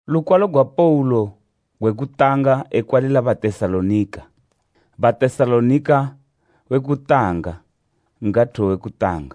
Lukwalo gwa Paulo gwekutanga ekwalela Batesalonika. Batesalonika wekutanga ngatho wekutanga.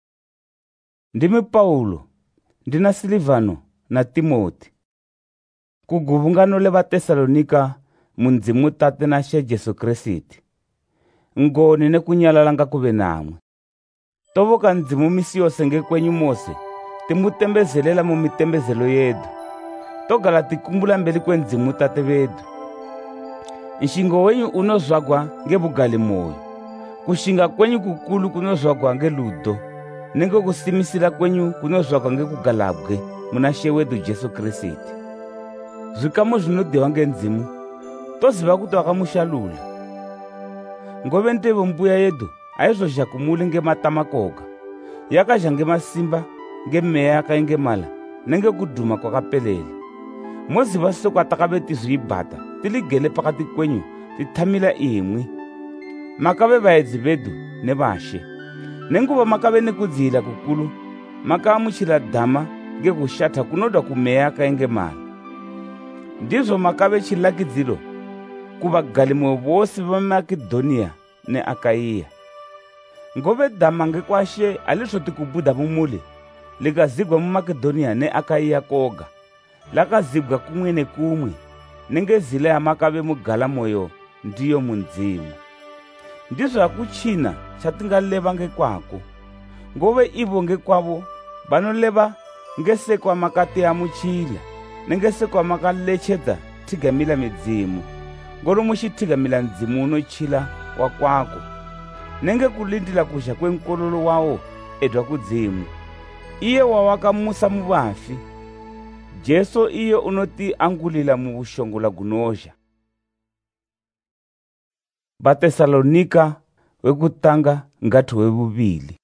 Ndimi Paulo, ndina Silivano na Timoti. Kugubungano le Batesalonika mundzimu tate na she Jesu Kristi. Ngoni ne kunyalala kuve namwe. Tovoka ndzimu misi yose ngekwenyu mose timutembezelela mu mitembezelo yedu. Togala tikumbula mbeli kwendzimu tate vedu. Nshingo wenyu unozwagwa ngebugali moyo. Kushinga kwenyu kukulu kunozwagwa ngeludo. Nengo kusimisila kwenyu kunozwagwa ngekugalabwe muna she wedu Jesu Kristi. Zvikamo zvinodiwa ngendzimu toziva kuti wakamushalula. Ngove ntevo mbuya yedu aizozha kumuli ngematama koga. Yakazha ngemasimba ngemeya yakaengemala nenge kudhuma kwakapelele. Moziva soko atakabe tizvibhata tiligele pakati kwenyu tithamila imwi. Makave vaedzi vedu nevashe. Nenguva makave nekudzihila kukulu makamuchila dhama ngekushata kunoda kumeya yakaengemala. Ndizvo makave chilakidzilo kuvagalimo vose vaMakedhonia neAkaiya. Ngove dhama ngekwashe alizvoti kubudha mumuli likazigwa muMakedhonia neAkaiya koga. Lakazibwa kumwe nekumwe nengezila yamakave mugala moyo ndiyo mundzimu. Ndizvo hakuchina chatingaleva ngekwako. Ngove ivo ngekwavo vanoleva ngesekwa makateamuchila nengesekwa makalechedza tigamila midzimu. Ngoro muchitigamila ndzimu unochila wakwako nenge kulindila kuzha kwenkololo wawo edwa kudzimu. Iye wawakamusa muvafi. Jesu iyo unoti angulila mu bushongola gunozha. Batesalonika wekutanga ngatho webubili.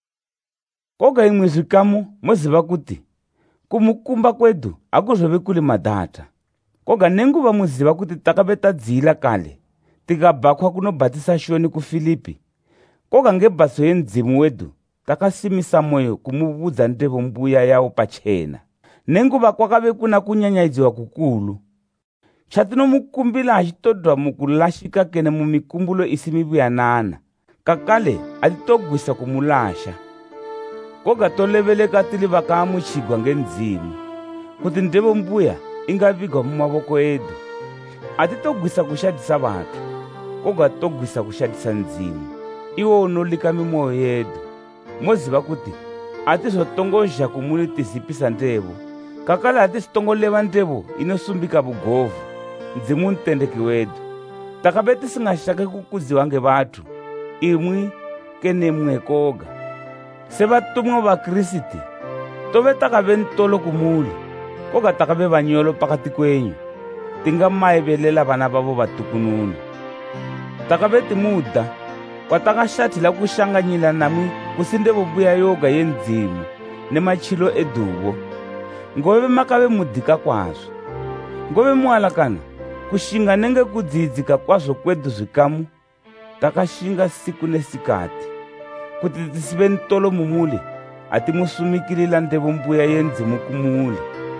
Koga imwe zvikamu moziva kuti kumukumba kwedu akuzvove kuli madhata. Koga nenguva muziva kuti takabe tadziyila kale tikabhakwa kunobhatisa shoni kuFilipi. Koga ngebhaso yendzimu wedu takasimisa moyo kumubudza ndevo mbuya yawo pachena. Nenguva kwakave kuna kunyanyaidziwa kukulu. Chatinomukumbila achitodwa mukulashika kene mumikumbulo isimibuyanana. Kakale atitogwisa kumulasha. Koga toleveleka tili vakamuchigwa ngendzimu kuti ndevo mbuya ingavigwa mumavoko edu. Atitogwisa kushadisa vatu, koga togwisa kushadisa ndzimu iwo unolika mimoyo yedu. Moziva kuti atizotongozha kumuli tizipisa ndevo. Kakala atisitongoleva ndevo inosumbika bugovu ndzimu ntendeki wedu. Takabe tisingashake kukudziwa ngevatu imwi kenemwe koga. Sevatumwa va Kristi tove takabe ntolo kumuli koga takabe vanyolo pakati kwenyu tingamaivelela vana vavo vatukununu. Takabe timuda kwatakashathila kushanganyila namwi kusindevo buya yoga yendzimu nemachilo eduvo. Ngove makave mudhika kwazvo. Ngove mualakana kushinga nenge kudzidzika kwazvo kwedu zvikamu takashinga siku nesikati kuti tisive ntolo mumuli atimusumikilila ndevo mbuya yendzimu kumuli.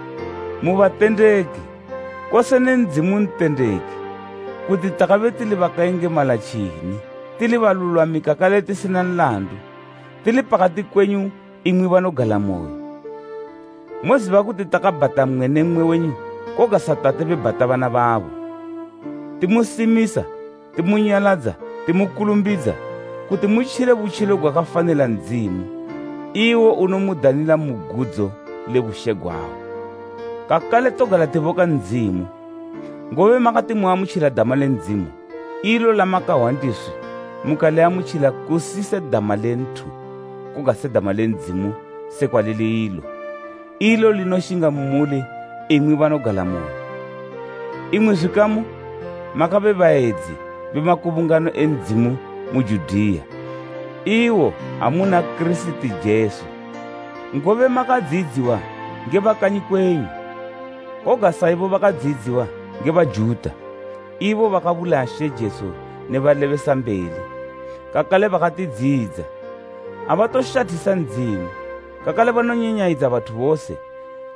Muvatendeki kwose nendzimu ntendeki kuti takave tili vakaengemala chini tili valulwami kakale tisina nlandu tili pakati kwenyu imwi vanogala moyo. Moziva kuti takabhata mwene mwe wenyu koga satate vebhata vana vavo. Timusimisa, timunyaladza, timukulumbidza kuti muchile vuchilo gwakafanela ndzimu iwo unomudanila mugudzo levushe gwawo. Kakale togala tivoka ndzimu. Ngove makati muamuchila dama lendzimu ilo lamakawandiswi mukaleamuchila kusise dama lentu koga se dama lendzimu sekwalili ilo. Ilo linoshinga mumuli imwi vanogala moyo. Imwe zvikamu makave vaedzi vemakuvungano endzimu muJudhiya. Iwo hamuna Kristi Jesu. Ngove makadzidziwa ngevakanyi kwenyu. Koga saivo vakadzidziwa ngevaJudha. Ivo vakavulashe Jesu nevalevesa mbeli. Kakale vakatidzidza. Avatoshathisa ndzimu. Kakale vanonyenyaidza vatu vose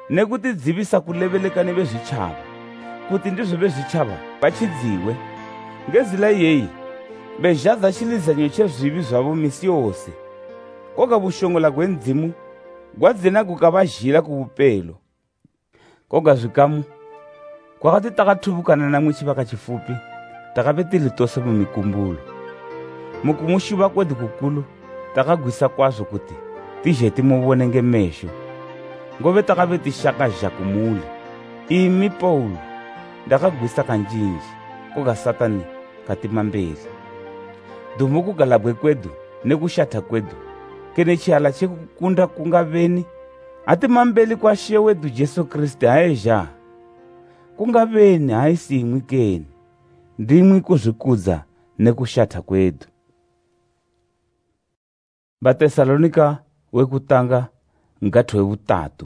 nekutidzivisa kuleveleka nevezvichava, kuti ndizvo vezvichava vachidziwe. Ngezila yeyi bezhadza chilizanyo chezvivi zvavo misi yose, koga vushongola gwendzimu gwadzena kukavazhira kuvupelo. Koga zvikamu kwakati takatuvukana namwe chivaka chifupi, takave tili tose mumikumbulo. Mukumushuva kwedu kukulu takagwisa kwazvo kuti tizhe timuvone ngemesho, ngove takave tishakazha kumuli. Imi Paulo ndakagwisa kanjinji, koga Satani katimambeli. Dumu kugalabwe kwedu nekushata kwedu kene chihala chekukunda kungaveni atimambeli kwa She wedu Jesu Kristu haezha. Kungaveni haisi imwi keni, ndimwi kuzvikudza nekushata kwedu. Vatesalonika wekutanga ngati wevutatu.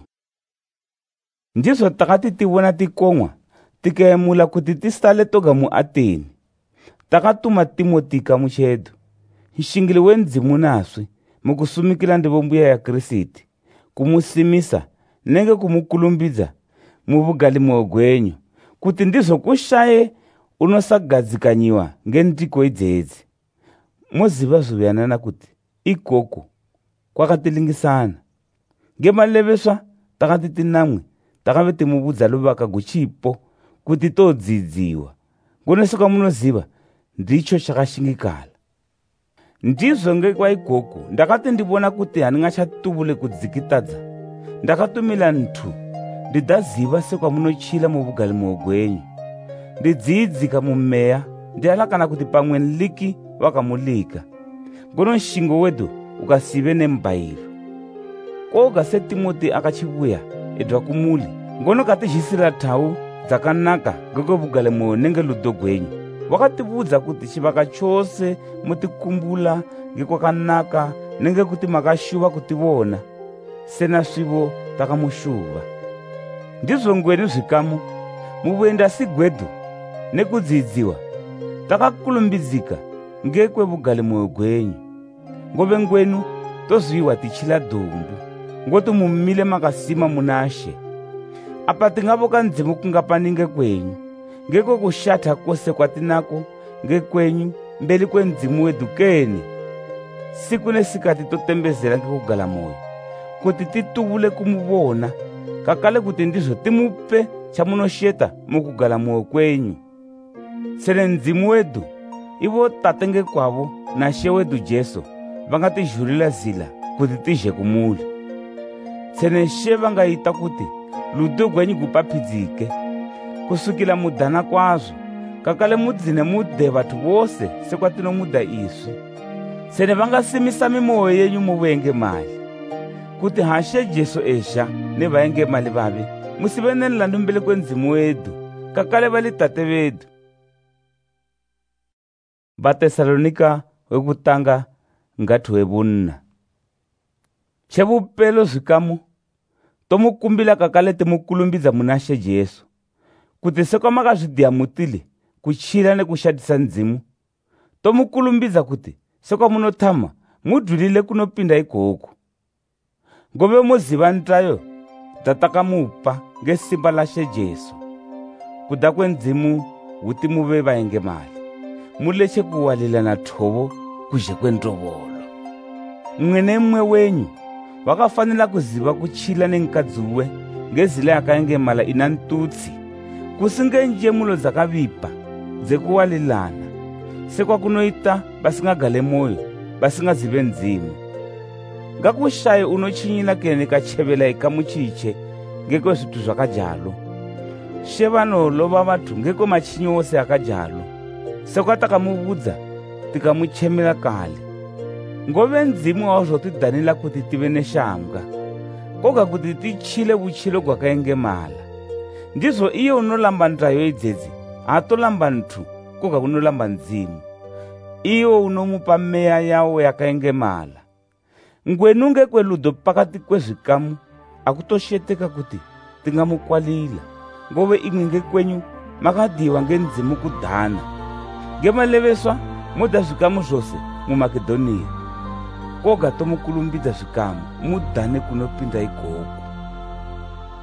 Ndizvo takati tivona tikomwa tikaemula kuti tisale toga muAteni, takatuma Timoti kamuchedu, nshingili wendzimu naswe mukusumikila ndivombuya ya Kristu, kumusimisa nenge kumukulumbidza muvugalimo gwenyu, kuti ndizvo kushaye unosagadzikanyiwa ngendiko idzedzi. Moziva zuvianana kuti ikoko kwakatilingisana. Ngemaleveswa takati tinamwe takave timuvudza luvaka guchipo kuti todzidziwa, ngonesoka munoziva ndicho chakashingikala. Ndizvo ngekwa ikoko ndakati ndivona kuti handingachatuvule kudzikitadza, ndakatumila nthu ndidaziva sekwa munochila muvugalimo gwenyu, ndidziidzika mumeya ndialakana kuti pamwe nliki wakamulika, ngono nshingo wedu ukasive nembayiro. Koga se Timoti akachivuya edwa kumuli, ngono katizhisira thau dzakanaka ngekovugalimo nenge ludo gwenyu. Wakatibudza kuti chivaka chose mutikumbula ngekwakanaka nenge kuti makashuva kutivona sena swivo takamushuva. Ndizvo ngwenu zvikamu muvuenda si gwedu nekudzidziwa takakulumbidzika ngekwevugalimo gwenyu, ngove ngwenu tozviwa tichila dumbu, ngoti mumile makasima muna She. Apa tingavoka ndzimu kungapaninge kwenyu, ngeko kushata kwose kwatinako ngekwenyu mbeli kwendzimu wedu keni. Siku nesikati totembezela ngekugala moyo, kuti tituvule kumuvona, kakale kuti ndizvo timupe chamunosheta mukugala moyo kwenyu. Sene ndzimu wedu ivo tate ngekwavo na She wedu Jesu vangatizhurila zila kuti tizhe kumuli. Sene She vangaita kuti ludo gwenyu gupapidzike kusukila mudana kwazvo, kakale mudzine mude vathu vose sekwatinomuda iswi. Sene vangasimisa mimoyo yenyu muvenge mali, kuti hashe Jesu esha nevaenge mali vave musive nenlandu mbele kwendzimu wedu, kakale vali tate vedu. Vatesalonika wekutanga ngati wevunna. Chevupelo zvikamu tomukumbila kakale timukulumbidza muna She Jesu, kuti sekwa makazvidiya mutili kuchila nekushadisa ndzimu, tomukulumbidza kuti sekwa munotama mudhulile kunopinda ikoko. Ngove moziva ntayo dzatakamupa ngesimba la She Jesu, kuda kwendzimu kuti muve vaenge mali, muleche kuwalila na thovo kuzhe kwendovolo. Mwene mwe wenyu wakafanila kuziva kuchila nenkadzuwe ngezila yakaengemala ina ntutsi, kusinge njemulo dzakavipa dzekuwalilana, sekwa kunoita basingagale moyo basingazive ndzimu. Ngakushaye unochinyila kene kachevela ikamuchiche ngeko zvithu zvakajalo. She vanolova vathu ngeko machinyi ose akajalo, sekwa takamuvudza tikamuchemela kale. Ngove ndzimu wazotidanila kuti tive neshambwa, koga kuti tichile vuchilo gwakaengemala. Ndizvo iye unolamba ntayo idzedzi atolamba nthu, koga unolamba ndzimu, iwo unomupa meya yawo yakaengemala. Ngwenu ngekweludo pakati kwezvikamu akutosheteka kuti tingamukwalila, ngove imwe ngekwenyu makadiwa ngendzimu kudhana. Ngemaleveswa muda zvikamu zvose muMakedoniya, koga tomukulumbidza zvikamu mudhane kunopinda ikoko.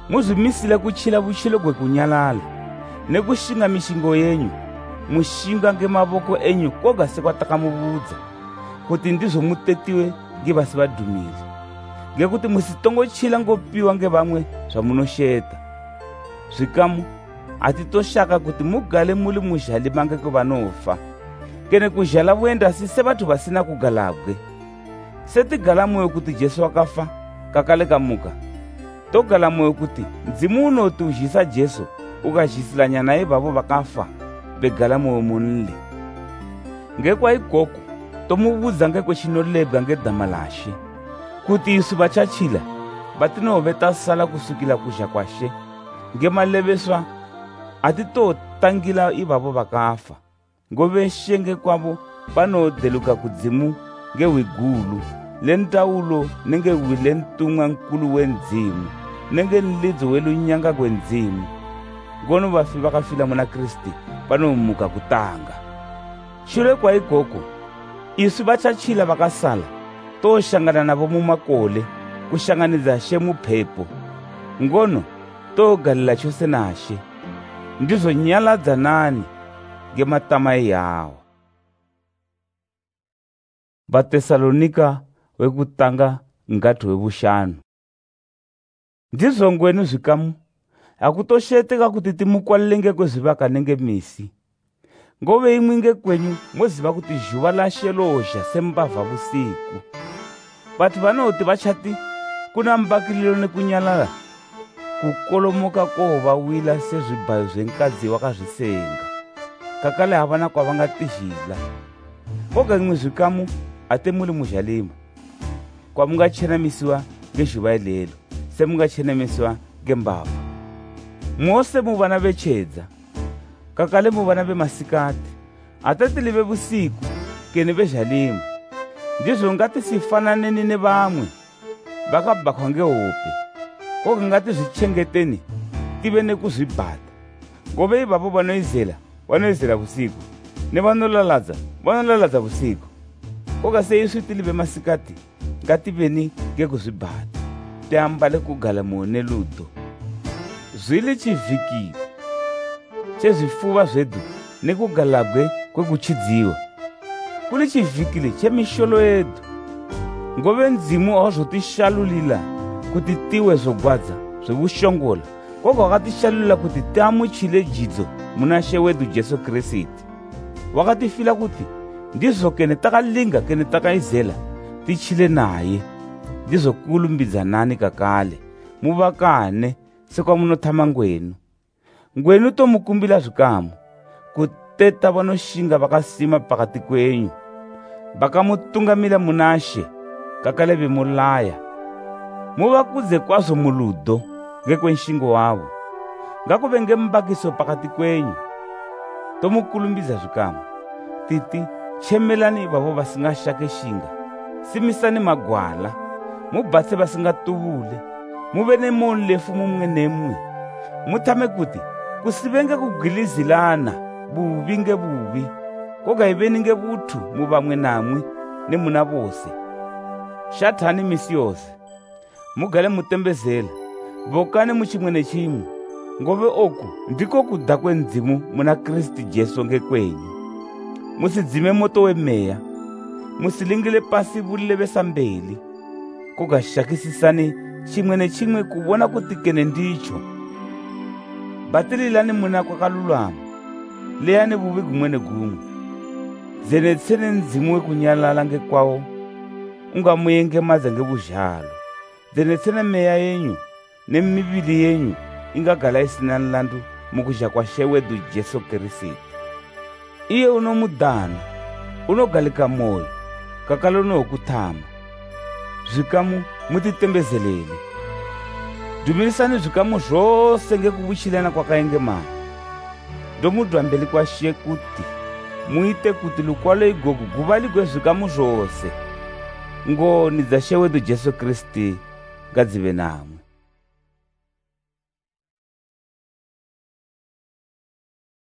muzimisile kuchila vuchilo kwekunyalala nekushinga mishingo yenyu mushinga ngemavoko enyu koga sekwatakamuvudza kuti ndizo mutetiwe ngevasi vadumile ngekuti musitongochila ngopiwa ngevamwe zvamunosheta. Zvikamu hatitoshaka kuti mugale muli muzhali mange kuvanofa kene kuzhala vuendasi sevathu vasina kugalabwe. Setigala moyo kuti Jesu wakafa kakale kamuka, togala moyo kuti mzimu unotuzhisa Jesu ukazhisilanya naye vavo vakafa begala moyo munle. Ngekwa ikoko tomuvudza ngekwechinolebwa ngedama lashe kuti isu vachachila vatinove tasala kusukila kuzha kwashe ngemaleveswa atitotangila ivavo vakafa ngoveshe ngekwavo vanodeluka kudzimu ngewigulu lentawulo nenge wilentunga nkulu wendzimu nenge nlidzo welunyanga kwendzimu ngono vafi vakafila muna Kristi vanomuka kutanga. Shure kwa ikoko isu vachachila vakasala toshangana navo mumakole kushanganiza she muphepo ngono togalila chose nashe ndizo nyaladza nani ngematama yawo. Vatesalonika wekutanga ngati wevushanu. Ndizo ngwenu zvikamu hakutosheteka kuti timukwalilenge kwezvivaka nenge misi ngove imwinge kwenyu moziva kuti zhuva lashe lozha sembavha vusiku. Vathu vanoti vachati kuna mbakililo nekunyalala kukolomoka kovawila sezvibhayo zvenkadzi wakazvisenga kakale havana kwavangatizhila. Koga imwe zvikamu ate muli muzhalima kwamungachenamisiwa ngezhuva ilelo semungachenamisiwa ngembavha. Mose muvana vechedza kakale muvana vemasikati atatili vevusiku kene vezhalima ndizvo ngatisifananeni nevamwe vakabhakwa ngehope koga ngatizvichengeteni tive nekuzvibhata ngove ivavo vanoizela vusiku nevanolaladza vusiku. Koga seisu tili vemasikati ngativeni ngekuzvibhata tiambale kugala moyo neludo zvili chivhiki chezvifuva zvedu nekugalabwe kwekuchidziwa kuli chivhikile chemisholo yedu ngove ndzimu awazvotishalulila kuti tiwe zogwadza zvevushongola koga wakatishalulila kuti tiamuchile jidzo muna She wedu Jesu Kristu. Wakatifila kuti ndizo kene takalinga kene takaizela tichile naye ndizo kulumbidza nani kakale muvakane sekwamunothama ngwenu tomukumbila zvikamu kuteta vanoshinga vakasima pakati kwenyu vakamutungamila muna She kakale vemulaya muvakudze kwazvo muludo ngekwenshingo wavo ngakuve ngembakiso pakati kwenyu. Tomukulumbidza zvikamu titi chemelani vavo vasingashake shinga, simisani magwala, mubhatse vasingatuvule, muve nemoyo lefu mumwe nemwe, mutame kuti kusivenge kugwilizilana buvi ngebuvi koga iveni ngevuthu muvamwe namwe nemuna vose. Shatani misi yose mugale mutembezela vokane muchimwe nechimwe ngove oku ndiko kuda kwendzimu muna Kristu Jesu ngekwenyu. Musidzime moto wemeya, musilingile pasi vulevesambeli koga shakisisani chimwe nechimwe kuvona kuti kene ndicho. Batililani muna kwakalulama, leyani vuvi gumwe negumwe, zenetsene ndzimu wekunyalala ngekwawo ungamuyenge madza ngevuzhalo. Zenetsene meya yenyu nemivili yenyu ingagala isina nlandu mukuzha kwa She wedu Jesu Kristu. Iye unomudana, unogalika moyo, kakale unokuthama. Zvikamu mutitembezelele. Dumilisani zvikamu zvose ngekuvuchilana kwakaengemana. Ndomudwa mbeli kwa She kuti muite kuti lukwalo igogo guvaligwe zvikamu zvose. Ngoni dza She wedu Jesu Kristu ngadzive namwe.